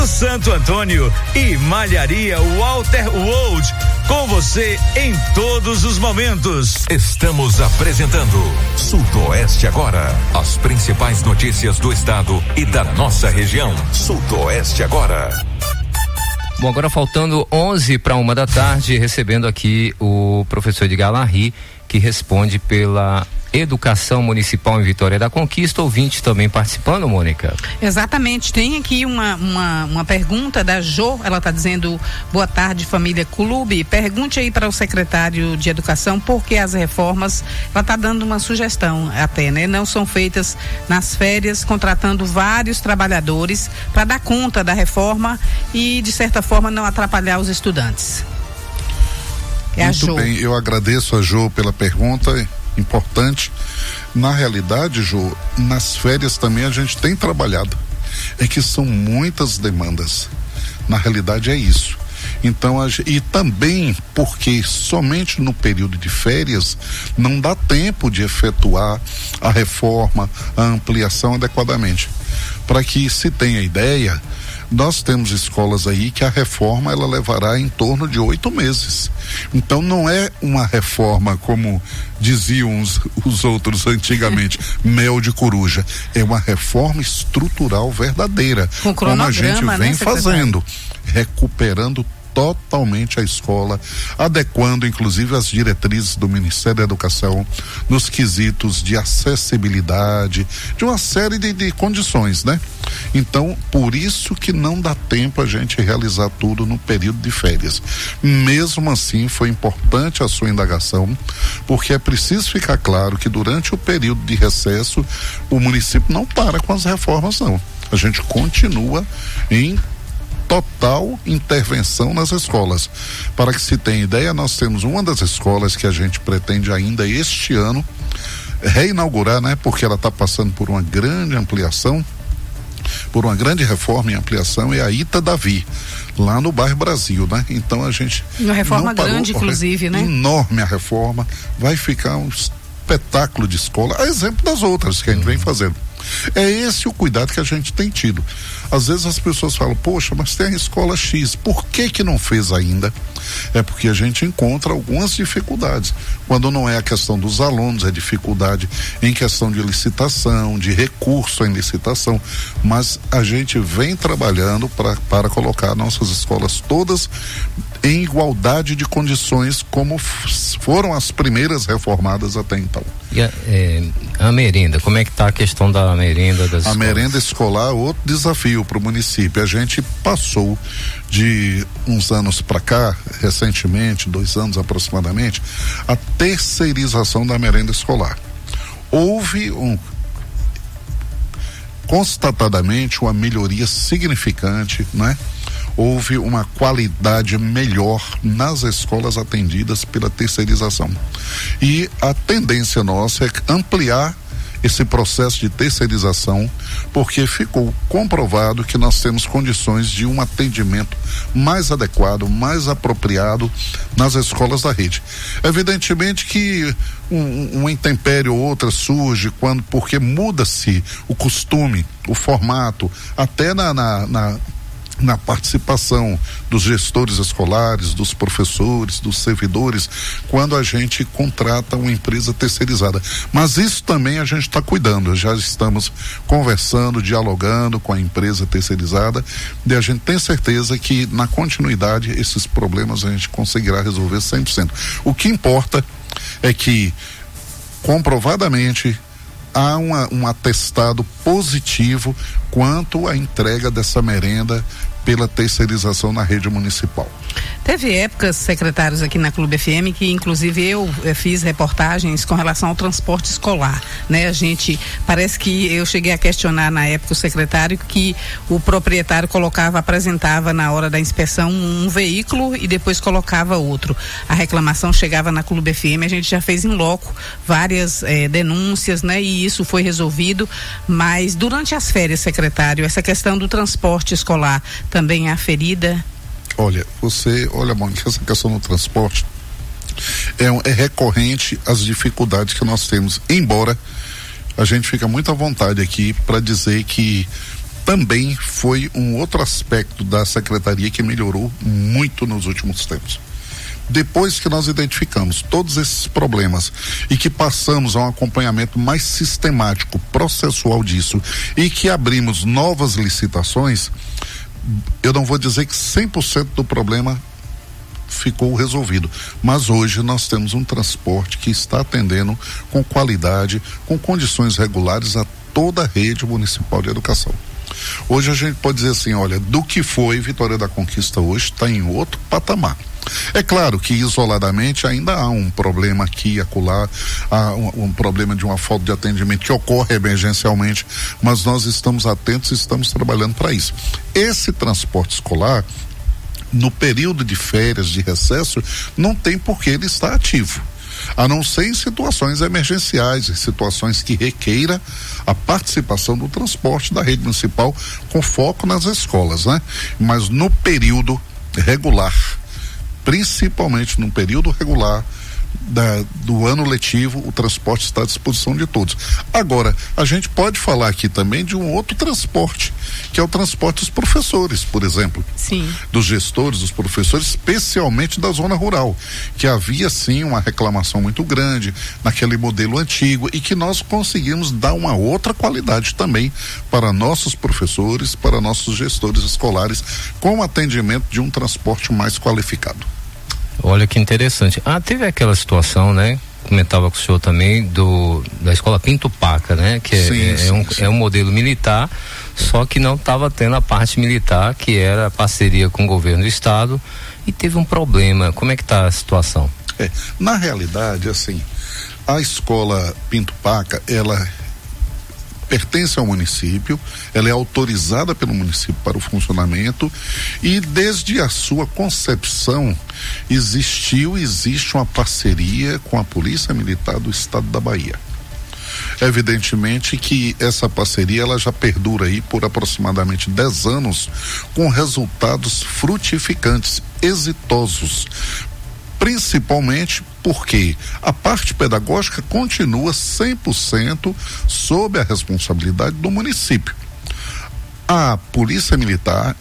Santo Antônio e Malharia Walter Wold, com você em todos os momentos. Estamos apresentando Sudoeste Agora, as principais notícias do estado e da nossa região. Sudoeste Agora. Bom, agora faltando 11:01 da tarde, recebendo aqui o professor Edgar Larry, que responde pela Educação Municipal em Vitória da Conquista. Ouvinte também participando, Mônica. Exatamente, tem aqui uma pergunta da Jo, ela está dizendo: boa tarde, família Clube, pergunte aí para o secretário de Educação por que as reformas, ela está dando uma sugestão até, né? Não são feitas nas férias, contratando vários trabalhadores para dar conta da reforma e, de certa forma, não atrapalhar os estudantes. Muito bem, eu agradeço a Jo pela pergunta importante. Na realidade, Jo, nas férias também a gente tem trabalhado. É que são muitas demandas. Na realidade é isso. Então, e também porque somente no período de férias não dá tempo de efetuar a reforma, a ampliação adequadamente. Para que se tenha ideia, nós temos escolas aí que a reforma ela levará em torno de 8 meses. Então não é uma reforma como diziam os outros antigamente, mel de coruja. É uma reforma estrutural verdadeira, como a gente vem fazendo, recuperando totalmente a escola, adequando inclusive as diretrizes do Ministério da Educação nos quesitos de acessibilidade, de uma série de condições, né? Então, por isso que não dá tempo a gente realizar tudo no período de férias. Mesmo assim, foi importante a sua indagação, porque é preciso ficar claro que durante o período de recesso, o município não para com as reformas, não. A gente continua em total intervenção nas escolas. Para que se tenha ideia, nós temos uma das escolas que a gente pretende ainda este ano reinaugurar, né? Porque ela está passando por uma grande ampliação, por uma grande reforma e ampliação, é a Ita Davi, lá no bairro Brasil, né? Então a gente uma reforma grande, inclusive, né? Enorme a reforma, vai ficar um espetáculo de escola, a exemplo das outras que a gente vem fazendo. É esse o cuidado que a gente tem tido. Às vezes as pessoas falam, poxa, mas tem a escola X, por que não fez ainda? É porque a gente encontra algumas dificuldades. Quando não é a questão dos alunos, é dificuldade em questão de licitação, de recurso em licitação, mas a gente vem trabalhando para colocar nossas escolas todas em igualdade de condições, como foram as primeiras reformadas até então. E a merenda, como é que está a questão da merenda das escolas? A merenda escolar, outro desafio para o município. A gente passou de uns anos para cá, recentemente, 2 anos aproximadamente, a terceirização da merenda escolar. Houve constatadamente uma melhoria significante, né? Houve uma qualidade melhor nas escolas atendidas pela terceirização. E a tendência nossa é ampliar esse processo de terceirização, porque ficou comprovado que nós temos condições de um atendimento mais adequado, mais apropriado nas escolas da rede. Evidentemente que uma intempérie ou outra surge porque muda-se o costume, o formato, até na participação dos gestores escolares, dos professores, dos servidores, quando a gente contrata uma empresa terceirizada. Mas isso também a gente está cuidando, já estamos conversando, dialogando com a empresa terceirizada, e a gente tem certeza que na continuidade esses problemas a gente conseguirá resolver 100%. O que importa é que comprovadamente há um atestado positivo quanto à entrega dessa merenda pela terceirização na rede municipal. Teve épocas, secretários, aqui na Clube FM, que inclusive eu fiz reportagens com relação ao transporte escolar, né? Parece que eu cheguei a questionar na época o secretário que o proprietário apresentava na hora da inspeção um veículo e depois colocava outro. A reclamação chegava na Clube FM, a gente já fez em loco várias denúncias, né? E isso foi resolvido, mas durante as férias, secretário, essa questão do transporte escolar também é aferida? Olha, Mônica, essa questão do transporte é recorrente às dificuldades que nós temos, embora a gente fica muito à vontade aqui para dizer que também foi um outro aspecto da secretaria que melhorou muito nos últimos tempos. Depois que nós identificamos todos esses problemas e que passamos a um acompanhamento mais sistemático, processual disso, e que abrimos novas licitações, eu não vou dizer que 100% do problema ficou resolvido, mas hoje nós temos um transporte que está atendendo com qualidade, com condições regulares a toda a rede municipal de educação. Hoje a gente pode dizer assim, olha, do que foi Vitória da Conquista hoje está em outro patamar. É claro que isoladamente ainda há um problema aqui e acolá, há um problema de uma falta de atendimento que ocorre emergencialmente, mas nós estamos atentos e estamos trabalhando para isso. Esse transporte escolar, no período de férias, de recesso, não tem por que ele estar ativo, a não ser em situações emergenciais, em situações que requeira a participação do transporte da rede municipal com foco nas escolas, né? Mas no período regular, principalmente no período regular do ano letivo, o transporte está à disposição de todos. Agora, a gente pode falar aqui também de um outro transporte, que é o transporte dos professores, por exemplo. Sim. Dos gestores, dos professores, especialmente da zona rural, que havia sim uma reclamação muito grande naquele modelo antigo e que nós conseguimos dar uma outra qualidade também para nossos professores, para nossos gestores escolares, com o atendimento de um transporte mais qualificado. Olha que interessante. Teve aquela situação, né? Comentava com o senhor também da escola Pinto Paca, né? Que é um modelo militar, só que não estava tendo a parte militar, que era a parceria com o governo do estado, e teve um problema. Como é que está a situação? Na realidade, assim, a escola Pinto Paca, ela pertence ao município, ela é autorizada pelo município para o funcionamento e desde a sua concepção existe uma parceria com a Polícia Militar do Estado da Bahia. Evidentemente que essa parceria ela já perdura aí por aproximadamente 10 anos com resultados frutificantes, exitosos, principalmente porque a parte pedagógica continua 100% sob a responsabilidade do município. A Polícia Militar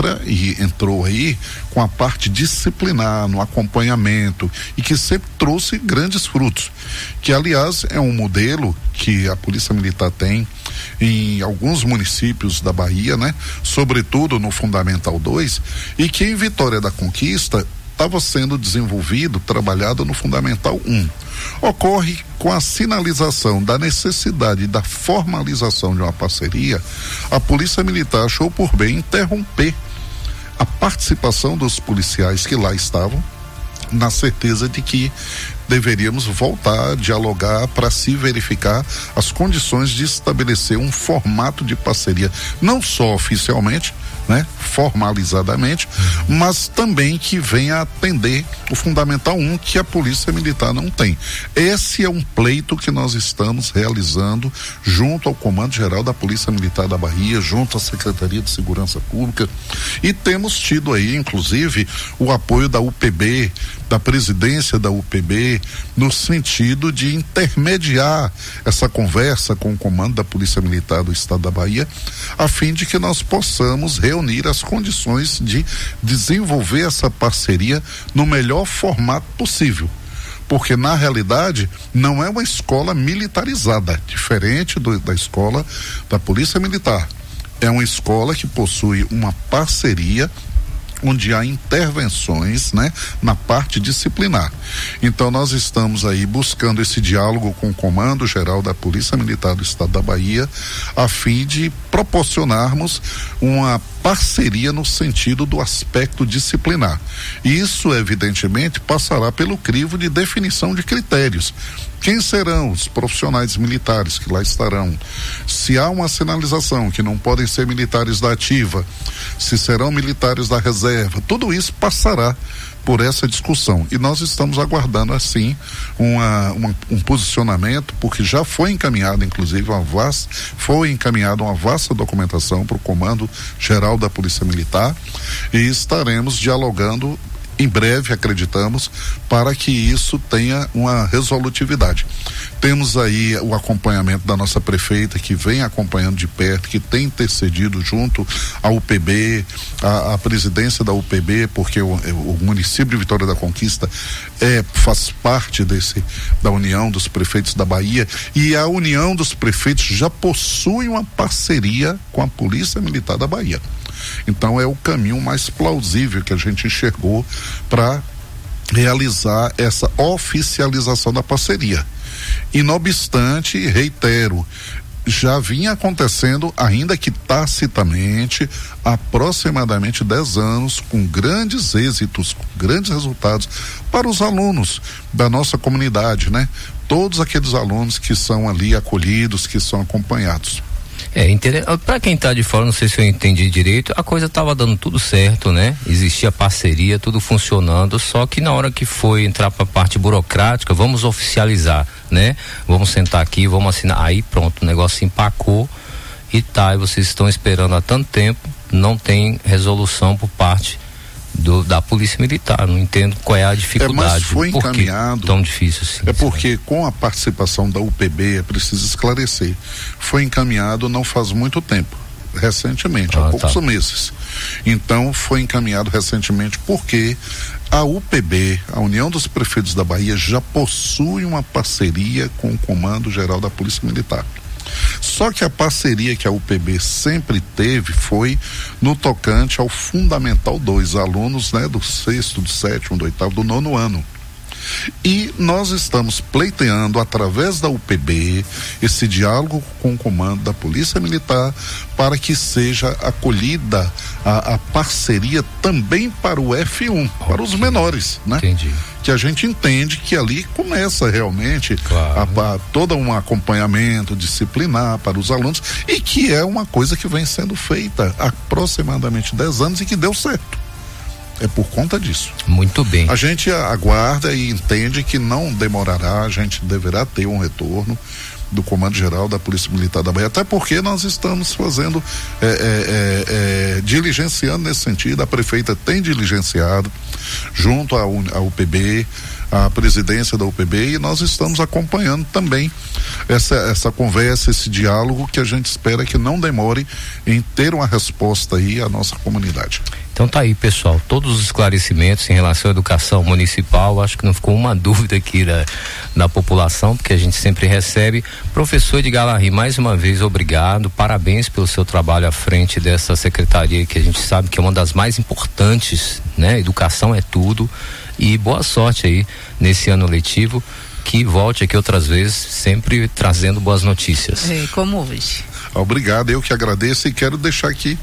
entrou aí com a parte disciplinar, no acompanhamento, e que sempre trouxe grandes frutos, que aliás é um modelo que a Polícia Militar tem em alguns municípios da Bahia, né? Sobretudo no Fundamental 2, e que em Vitória da Conquista estava sendo desenvolvido, trabalhado no Fundamental 1. Ocorre com a sinalização da necessidade da formalização de uma parceria, a Polícia Militar achou por bem interromper a participação dos policiais que lá estavam, na certeza de que deveríamos voltar a dialogar para se verificar as condições de estabelecer um formato de parceria, não só oficialmente, né, formalizadamente, mas também que venha atender o Fundamental 1 que a Polícia Militar não tem. Esse é um pleito que nós estamos realizando junto ao Comando Geral da Polícia Militar da Bahia, junto à Secretaria de Segurança Pública, e temos tido aí, inclusive, o apoio da UPB, da presidência da UPB, no sentido de intermediar essa conversa com o comando da Polícia Militar do Estado da Bahia, a fim de que nós possamos reunir as condições de desenvolver essa parceria no melhor formato possível. Porque na realidade não é uma escola militarizada, diferente da escola da Polícia Militar. É uma escola que possui uma parceria onde há intervenções, né, na parte disciplinar. Então nós estamos aí buscando esse diálogo com o Comando Geral da Polícia Militar do Estado da Bahia, a fim de proporcionarmos uma parceria no sentido do aspecto disciplinar. Isso, evidentemente, passará pelo crivo de definição de critérios. Quem serão os profissionais militares que lá estarão? Se há uma sinalização que não podem ser militares da ativa, se serão militares da reserva, tudo isso passará por essa discussão. E nós estamos aguardando, assim, um posicionamento, porque já foi encaminhado, inclusive, uma vasta documentação para o Comando Geral da Polícia Militar, e estaremos dialogando em breve, acreditamos, para que isso tenha uma resolutividade. Temos aí o acompanhamento da nossa prefeita, que vem acompanhando de perto, que tem intercedido junto à UPB, a presidência da UPB, porque o município de Vitória da Conquista faz parte da União dos Prefeitos da Bahia, e a União dos Prefeitos já possui uma parceria com a Polícia Militar da Bahia. Então é o caminho mais plausível que a gente enxergou para realizar essa oficialização da parceria. E não obstante, reitero, já vinha acontecendo, ainda que tacitamente, há aproximadamente 10 anos, com grandes êxitos, com grandes resultados para os alunos da nossa comunidade, né? Todos aqueles alunos que são ali acolhidos, que são acompanhados. Para quem está de fora, não sei se eu entendi direito, a coisa estava dando tudo certo, né? Existia parceria, tudo funcionando, só que na hora que foi entrar para a parte burocrática, vamos oficializar, né? Vamos sentar aqui, vamos assinar, aí pronto, o negócio empacou e vocês estão esperando há tanto tempo, não tem resolução por parte da Polícia Militar. Não entendo qual é a dificuldade. Mas foi encaminhado. Tão difícil assim. Porque com a participação da UPB, é preciso esclarecer, foi encaminhado não faz muito tempo, recentemente, há poucos meses. Então foi encaminhado recentemente porque a UPB, a União dos Prefeitos da Bahia, já possui uma parceria com o Comando Geral da Polícia Militar. Só que a parceria que a UPB sempre teve foi no tocante ao Fundamental 2, alunos, né, do 6º, do 7º, do 8º, do 9º ano. E nós estamos pleiteando, através da UPB, esse diálogo com o comando da Polícia Militar, para que seja acolhida a parceria também para o F1, para os menores, né? Entendi. Que a gente entende que ali começa realmente todo um acompanhamento disciplinar para os alunos, e que é uma coisa que vem sendo feita há aproximadamente 10 anos e que deu certo. É por conta disso. Muito bem. A gente aguarda e entende que não demorará, a gente deverá ter um retorno do Comando Geral da Polícia Militar da Bahia, até porque nós estamos fazendo, diligenciando nesse sentido. A prefeita tem diligenciado junto à UPB, a presidência da UPB, e nós estamos acompanhando também essa conversa, esse diálogo, que a gente espera que não demore em ter uma resposta aí à nossa comunidade. Então tá aí, pessoal, todos os esclarecimentos em relação à educação municipal. Acho que não ficou uma dúvida aqui da população, porque a gente sempre recebe. Professor Edgar Larry, mais uma vez obrigado, parabéns pelo seu trabalho à frente dessa secretaria, que a gente sabe que é uma das mais importantes, né? Educação é tudo, e boa sorte aí nesse ano letivo, que volte aqui outras vezes, sempre trazendo boas notícias. Como hoje. Obrigado, eu que agradeço, e quero deixar aqui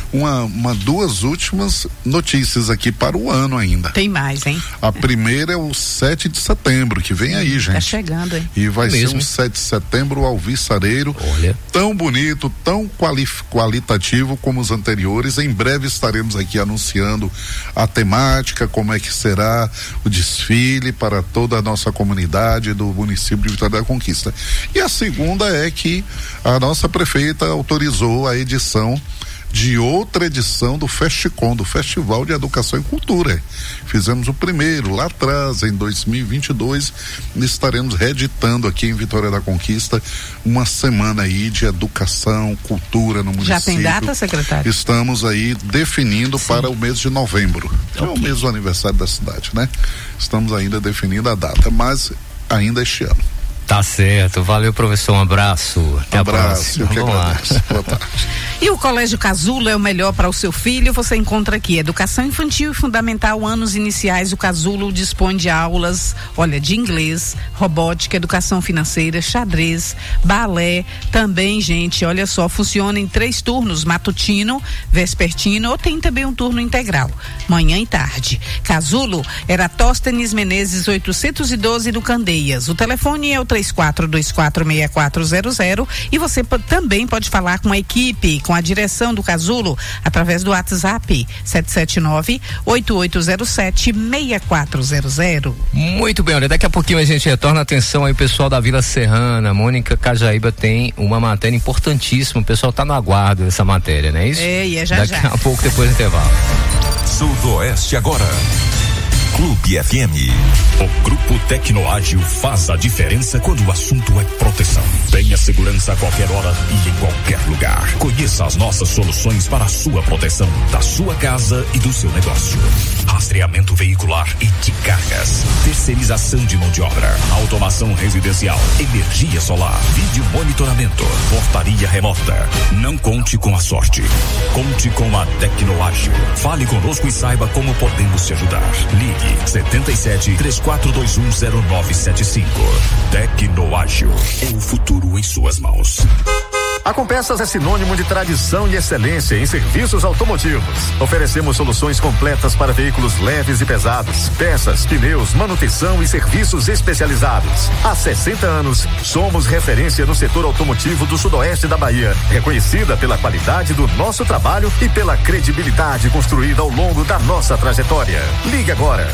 duas últimas notícias aqui para o ano ainda. Tem mais, hein? A primeira é o 7 de setembro, que vem aí, gente. Tá chegando, hein? E vai ser um 7 de setembro alvissareiro. Olha. Tão bonito, tão qualitativo como os anteriores. Em breve estaremos aqui anunciando a temática, como é que será o desfile para toda a nossa comunidade do município de Vitória da Conquista. E a segunda é que a nossa prefeita autorizou a edição de outra edição do FESTCOM, do Festival de Educação e Cultura. Fizemos o primeiro lá atrás, em 2022, estaremos reeditando aqui em Vitória da Conquista uma semana aí de educação, cultura no município. Já tem data, secretário? Estamos aí definindo para o mês de novembro. É o mês do aniversário da cidade, né? Estamos ainda definindo a data, mas ainda este ano. Tá certo, valeu, professor, um abraço. Até a próxima. Vamos lá. Boa tarde. E o Colégio Casulo é o melhor para o seu filho? Você encontra aqui educação infantil e fundamental, anos iniciais. O Casulo dispõe de aulas, de inglês, robótica, educação financeira, xadrez, balé. Também, gente, olha só, funciona em 3 turnos, matutino, vespertino, ou tem também um turno integral, manhã e tarde. Casulo, Eratóstenes Menezes 812 do Candeias. O telefone é o 34246400, e você também pode falar com a equipe, com a direção do Casulo, através do WhatsApp 779-8807-6400. Muito bem, olha, daqui a pouquinho a gente retorna. Atenção aí, pessoal da Vila Serrana. Mônica Cajaíba tem uma matéria importantíssima, o pessoal tá no aguardo dessa matéria, não é isso? E é já. Daqui a pouco, depois do intervalo. Sudoeste agora. Clube FM. O Grupo Tecnoágil faz a diferença quando o assunto é proteção. Tenha segurança a qualquer hora e em qualquer lugar. Conheça as nossas soluções para a sua proteção, da sua casa e do seu negócio. Rastreamento veicular e de cargas. Terceirização de mão de obra. Automação residencial. Energia solar. Vídeo monitoramento. Portaria remota. Não conte com a sorte. Conte com a Tecnoágil. Fale conosco e saiba como podemos te ajudar. Ligue 77-3421-0975. Tecnoágil. O futuro em suas mãos. A Compeças é sinônimo de tradição e excelência em serviços automotivos. Oferecemos soluções completas para veículos leves e pesados, peças, pneus, manutenção e serviços especializados. Há 60 anos, somos referência no setor automotivo do sudoeste da Bahia, reconhecida pela qualidade do nosso trabalho e pela credibilidade construída ao longo da nossa trajetória. Ligue agora,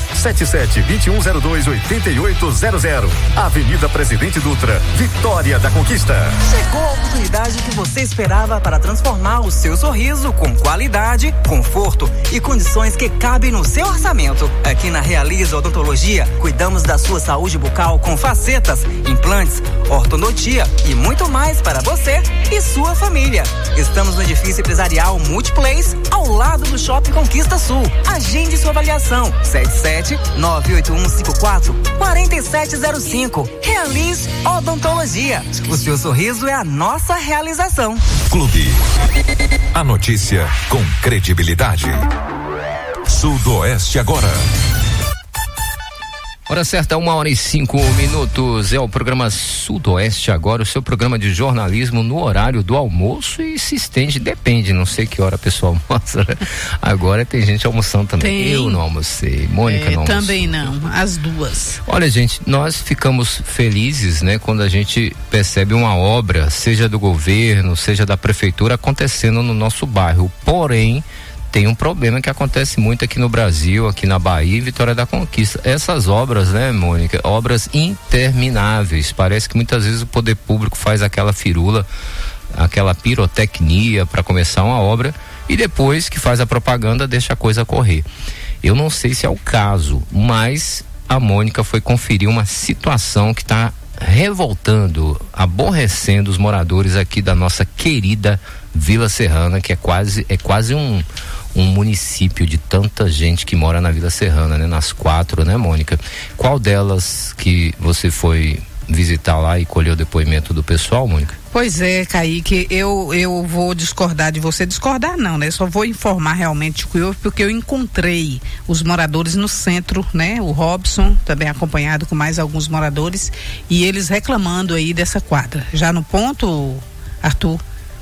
77-2102-8800. Avenida Presidente Dutra, Vitória da Conquista. Chegou a oportunidade que você esperava para transformar o seu sorriso com qualidade, conforto e condições que cabem no seu orçamento. Aqui na Realiza Odontologia, cuidamos da sua saúde bucal com facetas, implantes, ortodontia e muito mais para você e sua família. Estamos no edifício empresarial Multiplace, ao lado do Shopping Conquista Sul. Agende sua avaliação. 77-98154-4705. Realize Odontologia. O seu sorriso é a nossa realização. Clube. A notícia com credibilidade. Sudoeste agora. Hora certa, 1h05. É o programa Sudoeste agora, o seu programa de jornalismo no horário do almoço e se estende, depende, não sei que hora a pessoa almoça. Agora tem gente almoçando também. Eu não almocei, Mônica não almoçou. Também não, as duas. Olha, gente, nós ficamos felizes, né, quando a gente percebe uma obra, seja do governo, seja da prefeitura, acontecendo no nosso bairro. Porém, tem um problema que acontece muito aqui no Brasil, aqui na Bahia e Vitória da Conquista. Essas obras, né, Mônica? Obras intermináveis. Parece que muitas vezes o poder público faz aquela firula, aquela pirotecnia para começar uma obra e depois que faz a propaganda deixa a coisa correr. Eu não sei se é o caso, mas a Mônica foi conferir uma situação que está revoltando, aborrecendo os moradores aqui da nossa querida Vila Serrana, que é quase um município de tanta gente que mora na Vila Serrana, né? Nas 4, né, Mônica? Qual delas que você foi visitar lá e colheu o depoimento do pessoal, Mônica? Pois é, Kaique, eu vou discordar de você. Discordar não, né? Só vou informar realmente porque eu encontrei os moradores no centro, né? O Robson, também acompanhado com mais alguns moradores, e eles reclamando aí dessa quadra. Já no ponto, Arthur?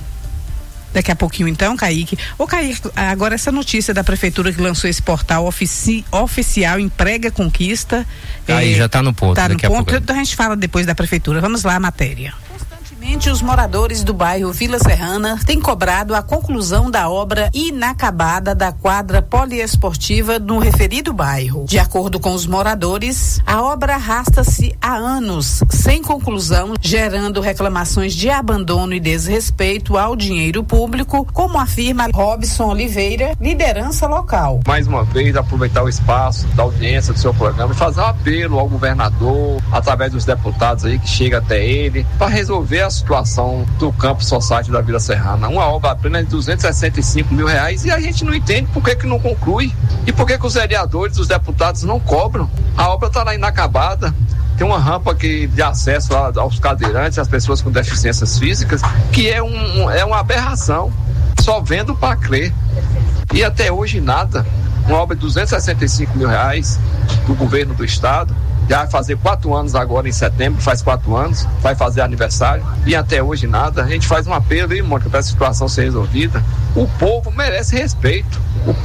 Daqui a pouquinho então, Kaique. Ô Kaique, agora essa notícia da prefeitura que lançou esse portal oficial Emprega Conquista. Aí já está no ponto. Tá no ponto, então a gente fala depois da prefeitura. Vamos lá, a matéria. Os moradores do bairro Vila Serrana têm cobrado a conclusão da obra inacabada da quadra poliesportiva no referido bairro. De acordo com os moradores, a obra arrasta-se há anos, sem conclusão, gerando reclamações de abandono e desrespeito ao dinheiro público, como afirma Robson Oliveira, liderança local. Mais uma vez, aproveitar o espaço da audiência do seu programa e fazer um apelo ao governador, através dos deputados aí que chega até ele, para resolver a situação do Campo Society da Vila Serrana. Uma obra apenas de R$265 mil e a gente não entende por que não conclui e por que os vereadores, os deputados não cobram. A obra está lá inacabada, tem uma rampa de acesso aos cadeirantes, às pessoas com deficiências físicas, que é uma aberração, só vendo para crer. E até hoje nada. Uma obra de R$265 mil do governo do estado, já vai fazer 4 anos agora em setembro, faz 4 anos, vai fazer aniversário, e até hoje nada. A gente faz um apelo aí, Mônica, para essa situação ser resolvida. O povo merece respeito,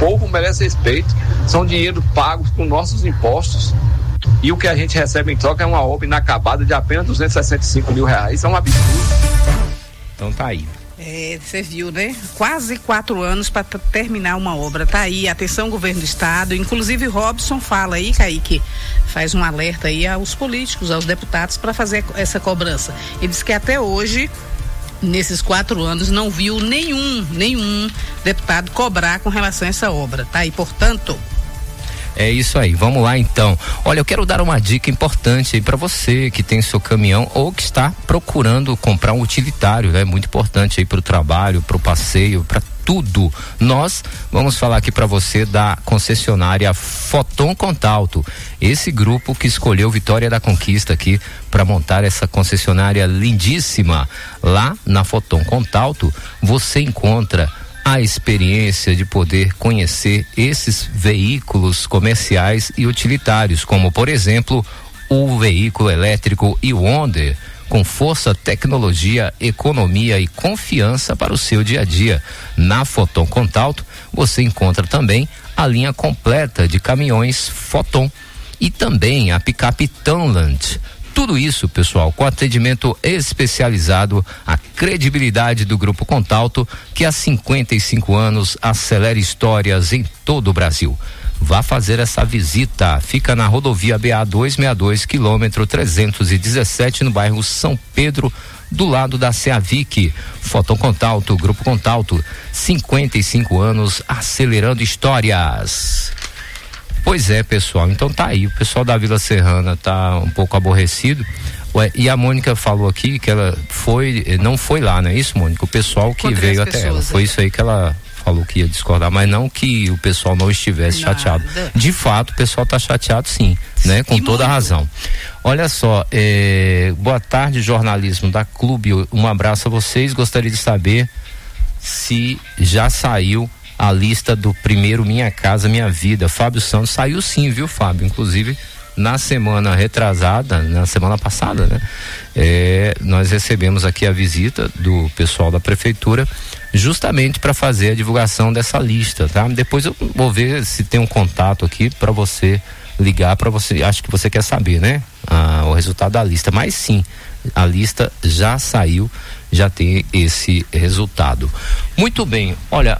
são dinheiro pagos com nossos impostos, e o que a gente recebe em troca é uma obra inacabada de apenas R$265 mil, é um absurdo. Então tá aí. Você viu, né? Quase 4 anos para terminar uma obra. Tá aí, atenção governo do estado. Inclusive Robson fala aí, Kaique, faz um alerta aí aos políticos, aos deputados para fazer essa cobrança. Ele diz que até hoje, nesses 4 anos, não viu nenhum deputado cobrar com relação a essa obra. Tá aí, portanto. É isso aí, vamos lá então. Olha, eu quero dar uma dica importante aí para você que tem seu caminhão ou que está procurando comprar um utilitário, né? Muito importante aí para o trabalho, para o passeio, para tudo. Nós vamos falar aqui para você da concessionária Foton Contalto, esse grupo que escolheu Vitória da Conquista aqui para montar essa concessionária lindíssima. Lá na Foton Contalto você encontra a experiência de poder conhecer esses veículos comerciais e utilitários, como por exemplo o veículo elétrico e-Wonder, com força, tecnologia, economia e confiança para o seu dia a dia. Na Foton Contalto você encontra também a linha completa de caminhões Foton e também a picape Townland. Tudo isso, pessoal, com atendimento especializado, a credibilidade do Grupo Contalto, que há 55 anos acelera histórias em todo o Brasil. Vá fazer essa visita. Fica na rodovia BA 262, quilômetro 317, no bairro São Pedro, do lado da Ceavic. Foton Contalto, Grupo Contalto, 55 anos acelerando histórias. Pois é, pessoal, então tá aí, o pessoal da Vila Serrana tá um pouco aborrecido. Ué, e a Mônica falou aqui que ela não foi lá, não é isso, Mônica? O pessoal que veio até ela, foi isso aí que ela falou que ia discordar, mas não que o pessoal não estivesse chateado. De fato, o pessoal tá chateado sim, né? Com toda a razão. Olha só, boa tarde, jornalismo da Clube, um abraço a vocês, gostaria de saber se já saiu a lista do primeiro Minha Casa Minha Vida. Fábio Santos saiu sim, viu, Fábio? Inclusive na semana retrasada, na semana passada, né? Nós recebemos aqui a visita do pessoal da prefeitura justamente para fazer a divulgação dessa lista, tá? Depois eu vou ver se tem um contato aqui para você ligar, para você, acho que você quer saber, né? O resultado da lista, mas sim, a lista já saiu, já tem esse resultado. Muito bem, olha,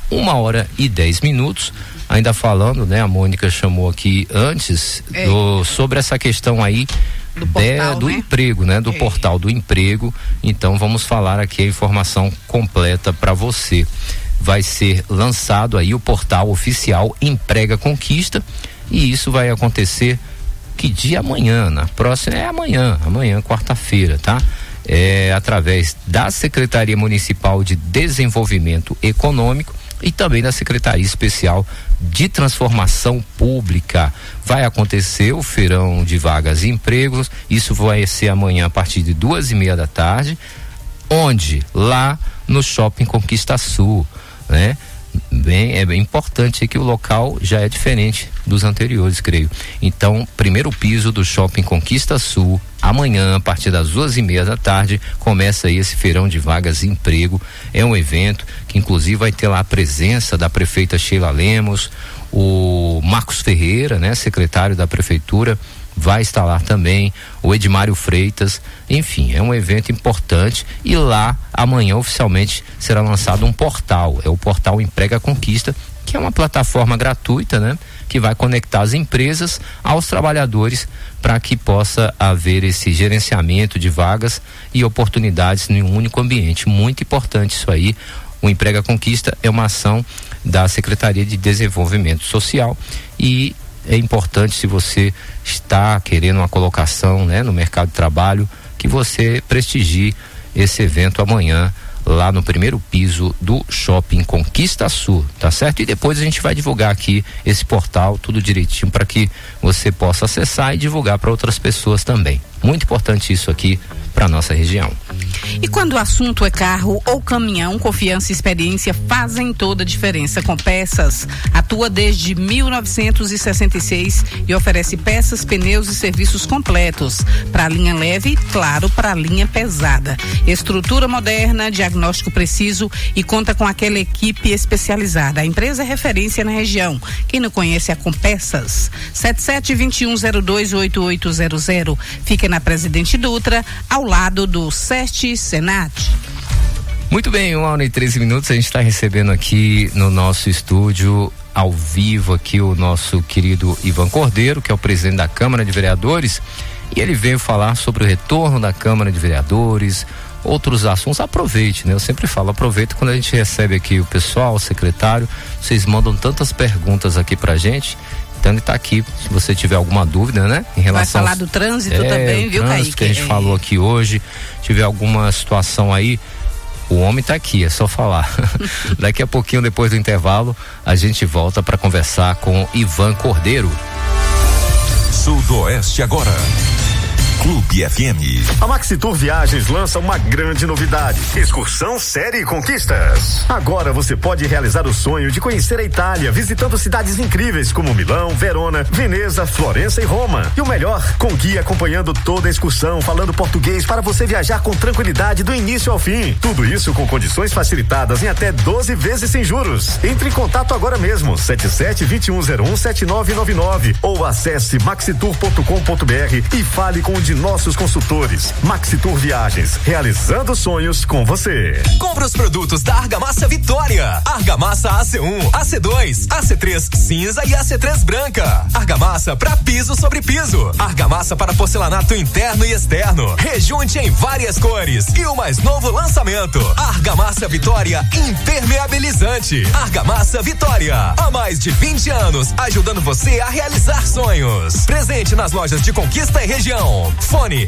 1h10, ainda falando, né? A Mônica chamou aqui antes sobre essa questão aí do portal, do emprego, né? Do portal do emprego. Então vamos falar aqui a informação completa para você. Vai ser lançado aí o portal oficial Emprega Conquista, e isso vai acontecer que dia? Amanhã, na próxima amanhã, quarta-feira, tá? Através da Secretaria Municipal de Desenvolvimento Econômico e também da Secretaria Especial de Transformação Pública. Vai acontecer o feirão de vagas e empregos, isso vai ser amanhã a partir de 2:30 da tarde, onde? Lá no Shopping Conquista Sul, né? É bem importante que o local já é diferente dos anteriores, creio. Então, primeiro piso do Shopping Conquista Sul, amanhã, a partir das 2:30 da tarde, começa aí esse feirão de vagas e emprego. É um evento que inclusive vai ter lá a presença da prefeita Sheila Lemos, o Marcos Ferreira, né, secretário da prefeitura, vai estar lá também, o Edmário Freitas. Enfim, é um evento importante, e lá amanhã oficialmente será lançado um portal, é o portal Emprega Conquista, que é uma plataforma gratuita, né, que vai conectar as empresas aos trabalhadores para que possa haver esse gerenciamento de vagas e oportunidades em um único ambiente. Muito importante isso aí. O Emprega Conquista é uma ação da Secretaria de Desenvolvimento Social, e é importante, se você está querendo uma colocação, né, no mercado de trabalho, que você prestigie esse evento amanhã lá no primeiro piso do Shopping Conquista Sul, tá certo? E depois a gente vai divulgar aqui esse portal, tudo direitinho, para que você possa acessar e divulgar para outras pessoas também. Muito importante isso aqui para nossa região. E quando o assunto é carro ou caminhão, confiança e experiência fazem toda a diferença. Com Peças, atua desde 1966 e oferece peças, pneus e serviços completos para a linha leve e, claro, para a linha pesada. Estrutura moderna, diagnóstico preciso e conta com aquela equipe especializada. A empresa é referência na região. Quem não conhece a Peças, 7721028800, fica na Presidente Dutra, ao lado do SEST Senat. Muito bem, 1h13, a gente está recebendo aqui no nosso estúdio, ao vivo aqui, o nosso querido Ivan Cordeiro, que é o presidente da Câmara de Vereadores, e ele veio falar sobre o retorno da Câmara de Vereadores, outros assuntos. Aproveite, né? Eu sempre falo, aproveita quando a gente recebe aqui o pessoal, o secretário, vocês mandam tantas perguntas aqui pra gente, Então ele está aqui, se você tiver alguma dúvida, né? Em relação vai falar do trânsito também, viu, Kaique? Que a gente falou aqui hoje, tiver alguma situação aí, o homem está aqui, é só falar. Daqui a pouquinho, depois do intervalo, a gente volta para conversar com Ivan Cordeiro. Sudoeste agora. Clube FM. A Maxitur Viagens lança uma grande novidade: excursão série conquistas. Agora você pode realizar o sonho de conhecer a Itália, visitando cidades incríveis como Milão, Verona, Veneza, Florença e Roma. E o melhor, com guia acompanhando toda a excursão, falando português para você viajar com tranquilidade do início ao fim. Tudo isso com condições facilitadas em até 12 vezes sem juros. Entre em contato agora mesmo, 77-2101-7999 ou acesse maxitur.com.br e fale com um de nossos consultores. Maxitur Viagens, realizando sonhos com você. Compre os produtos da Argamassa Vitória. Argamassa AC1, AC2, AC3 cinza e AC3 branca. Argamassa para piso sobre piso. Argamassa para porcelanato interno e externo. Rejunte em várias cores. E o mais novo lançamento: Argamassa Vitória impermeabilizante. Argamassa Vitória, há mais de 20 anos, ajudando você a realizar sonhos. Presente nas lojas de Conquista e região. Fone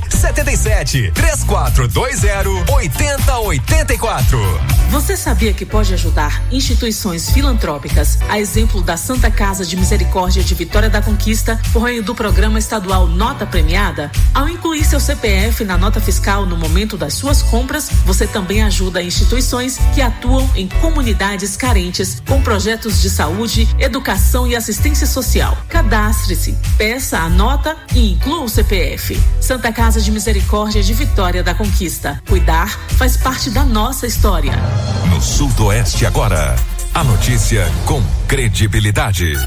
77-3420-8084. Você sabia que pode ajudar instituições filantrópicas, a exemplo da Santa Casa de Misericórdia de Vitória da Conquista, por meio do programa estadual Nota Premiada? Ao incluir seu CPF na nota fiscal no momento das suas compras, você também ajuda instituições que atuam em comunidades carentes com projetos de saúde, educação e assistência social. Cadastre-se, peça a nota e inclua o CPF. Santa Casa de Misericórdia de Vitória da Conquista. Cuidar faz parte da nossa história. No Sudoeste agora, a notícia com credibilidade.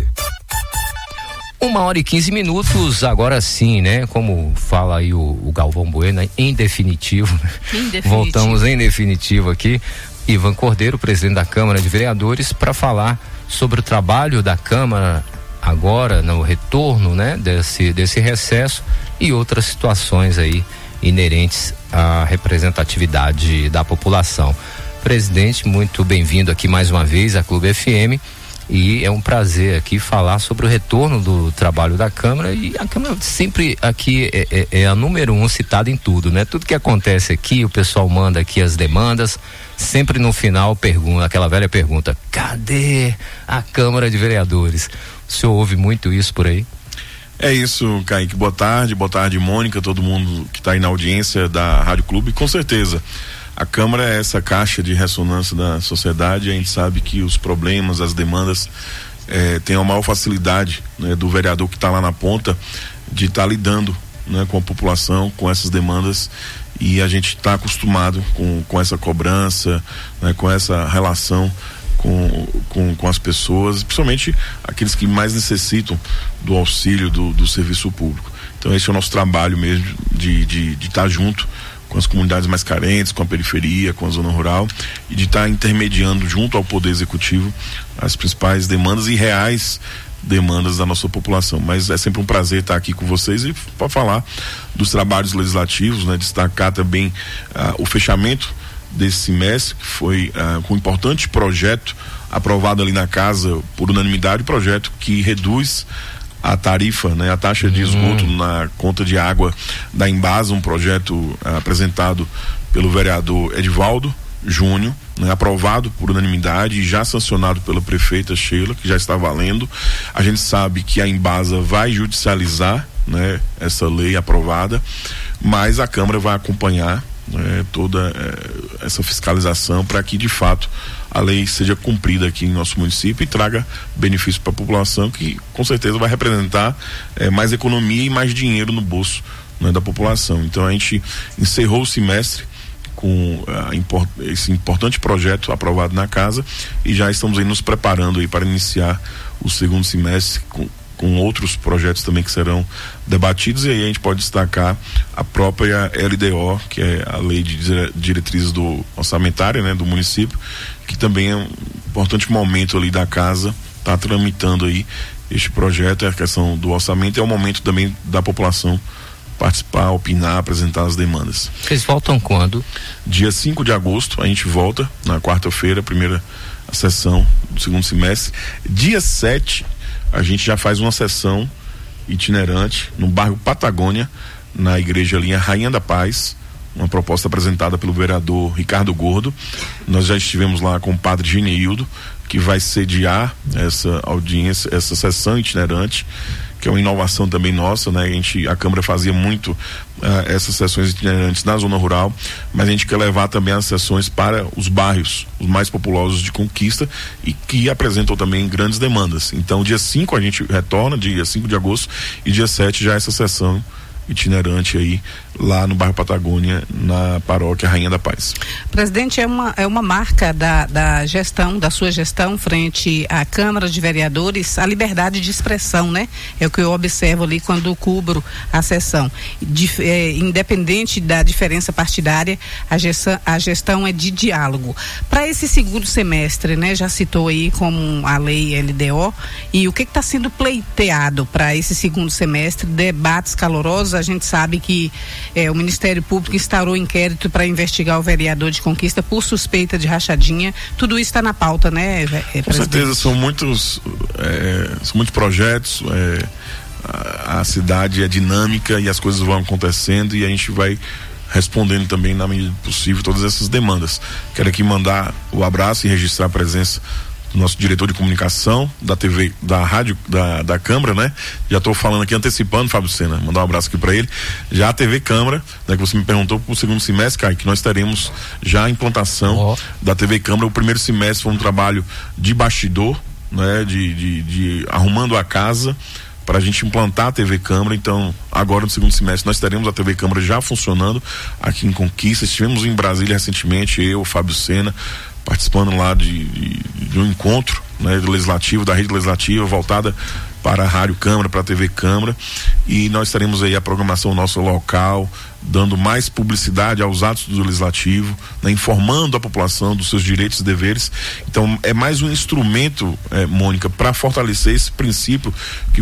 1h15, agora sim, né? Como fala aí o Galvão Bueno, em definitivo. Voltamos em definitivo aqui. Ivan Cordeiro, presidente da Câmara de Vereadores, para falar sobre o trabalho da Câmara agora, no retorno, né? Desse recesso e outras situações aí inerentes à representatividade da população. Presidente, muito bem-vindo aqui mais uma vez à Clube FM, e é um prazer aqui falar sobre o retorno do trabalho da Câmara. E a Câmara sempre aqui é a número 1 citada em tudo, né? Tudo que acontece aqui, o pessoal manda aqui as demandas, sempre no final pergunta, aquela velha pergunta: cadê a Câmara de Vereadores? O senhor ouve muito isso por aí? É isso, Kaique. Boa tarde, Mônica, todo mundo que está aí na audiência da Rádio Clube. Com certeza, a Câmara é essa caixa de ressonância da sociedade. A gente sabe que os problemas, as demandas, tem a maior facilidade, né, do vereador que está lá na ponta de estar lidando, né, com a população, com essas demandas, e a gente está acostumado com essa cobrança, né, com essa relação com as pessoas, principalmente aqueles que mais necessitam do auxílio do serviço público. Então esse é o nosso trabalho mesmo, de estar junto com as comunidades mais carentes, com a periferia, com a zona rural, e de estar intermediando junto ao Poder Executivo as principais demandas e reais demandas da nossa população. Mas é sempre um prazer estar aqui com vocês e para falar dos trabalhos legislativos, né? Destacar também o fechamento desse semestre, que foi com um importante projeto aprovado ali na casa por unanimidade, projeto que reduz a tarifa, né, a taxa de esgoto na conta de água da Embasa, um projeto apresentado pelo vereador Edivaldo Júnior, né, aprovado por unanimidade e já sancionado pela prefeita Sheila, que já está valendo. A gente sabe que a Embasa vai judicializar, né, essa lei aprovada, mas a Câmara vai acompanhar toda essa fiscalização para que de fato a lei seja cumprida aqui em nosso município e traga benefício para a população, que com certeza vai representar mais economia e mais dinheiro no bolso, né, da população. Então a gente encerrou o semestre com esse importante projeto aprovado na casa e já estamos aí nos preparando aí para iniciar o segundo semestre com outros projetos também que serão debatidos, e aí a gente pode destacar a própria LDO, que é a Lei de Diretrizes Orçamentária, né, do município, que também é um importante momento ali da casa, está tramitando aí este projeto. A questão do orçamento é o momento também da população participar, opinar, apresentar as demandas. Vocês voltam quando? Dia 5 de agosto, a gente volta na quarta-feira, primeira sessão do segundo semestre. Dia 7, a gente já faz uma sessão itinerante no bairro Patagônia, na igreja linha Rainha da Paz, uma proposta apresentada pelo vereador Ricardo Gordo. Nós já estivemos lá com o padre Gineildo, que vai sediar essa audiência, essa sessão itinerante, que é uma inovação também nossa, né? A Câmara fazia muito essas sessões itinerantes na zona rural, mas a gente quer levar também as sessões para os bairros, os mais populosos de Conquista, e que apresentam também grandes demandas. Então, dia 5 a gente retorna, dia 5 de agosto, e dia 7 já essa sessão itinerante aí lá no bairro Patagônia, na paróquia Rainha da Paz. Presidente, é uma marca da gestão, da sua gestão frente à Câmara de Vereadores, a liberdade de expressão, né? É o que eu observo ali quando cubro a sessão. Independente da diferença partidária, a gestão é de diálogo. Para esse segundo semestre, né? Já citou aí como a lei LDO, e o que está sendo pleiteado para esse segundo semestre? Debates calorosos. A gente sabe que o Ministério Público instaurou inquérito para investigar o vereador de Conquista por suspeita de rachadinha. Tudo isso está na pauta, né, presidente? Com certeza, são muitos projetos. A cidade é dinâmica e as coisas vão acontecendo, e a gente vai respondendo também na medida possível todas essas demandas. Quero aqui mandar o abraço e registrar a presença do nosso diretor de comunicação da TV, da rádio, da Câmara, né? Já estou falando aqui, antecipando, Fábio Sena, mandar um abraço aqui para ele. Já a TV Câmara, né, que você me perguntou para o segundo semestre, Kai, que nós teremos já a implantação da TV Câmara. O primeiro semestre foi um trabalho de bastidor, né? De arrumando a casa para a gente implantar a TV Câmara. Então, agora no segundo semestre nós teremos a TV Câmara já funcionando aqui em Conquista. Estivemos em Brasília recentemente, eu, Fábio Sena, participando lá de um encontro, né, do Legislativo, da rede legislativa, voltada para a Rádio Câmara, para a TV Câmara, e nós teremos aí a programação nossa local, dando mais publicidade aos atos do Legislativo, né, informando a população dos seus direitos e deveres. Então, é mais um instrumento, Mônica, para fortalecer esse princípio que